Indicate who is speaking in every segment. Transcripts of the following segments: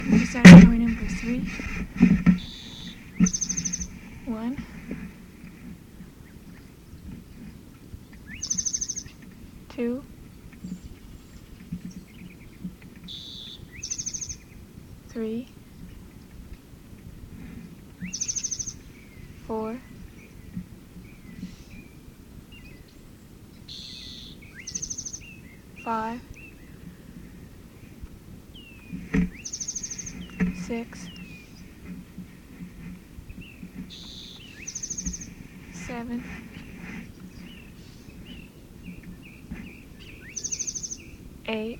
Speaker 1: We start at toy number 3. 1, 2, 3, 4, 5, 6, 7, 8,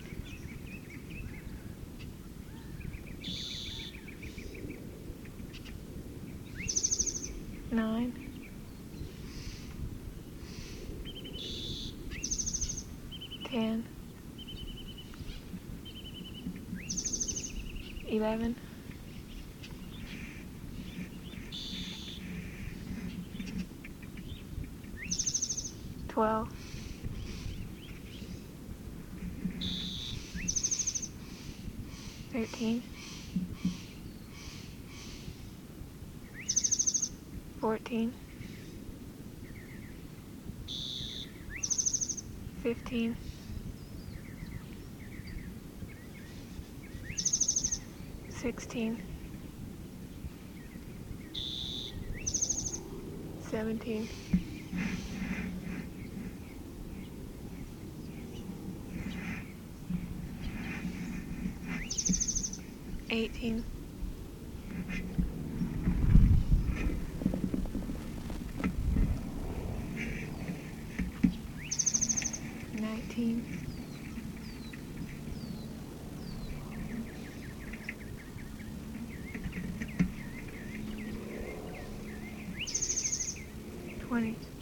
Speaker 1: 9, 10, 11, 12, 13, 14, 15, 16, 17, 18, 19, 20.